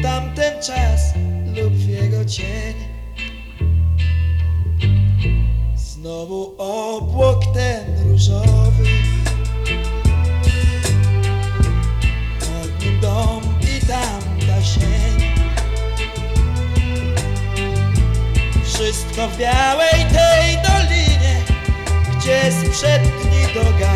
tamten czas lub w jego cień. Znowu obłok ten różowy, pod nim dom i tam ta sień. Wszystko w białej tej dolinie, gdzie sprzed dni dogadał.